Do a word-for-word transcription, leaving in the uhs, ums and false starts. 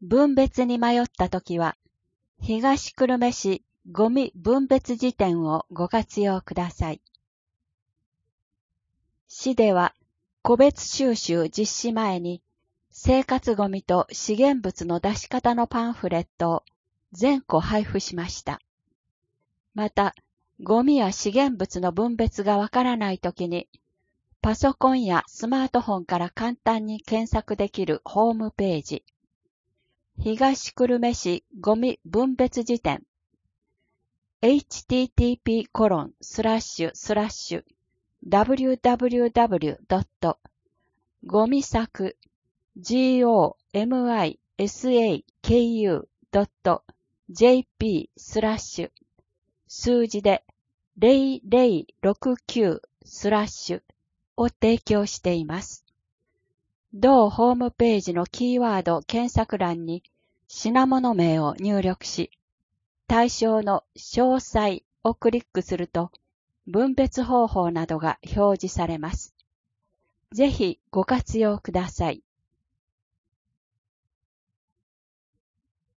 分別に迷ったときは、東久留米市ゴミ分別辞典をご活用ください。市では、個別収集実施前に、生活ゴミと資源物の出し方のパンフレットを全個配布しました。また、ゴミや資源物の分別がわからないときに、パソコンやスマートフォンから簡単に検索できるホームページ、東久留米市ゴミ分別辞典、エイチティーティーピーコロンスラッシュスラッシュダブリューダブリューダブリュードットゴミ作 ゴミサク ドット ジェーピー スラッシュ数字でゼロゼロろくきゅうスラッシュを提供しています。同ホームページのキーワード検索欄に品物名を入力し、対象の詳細をクリックすると分別方法などが表示されます。ぜひご活用ください。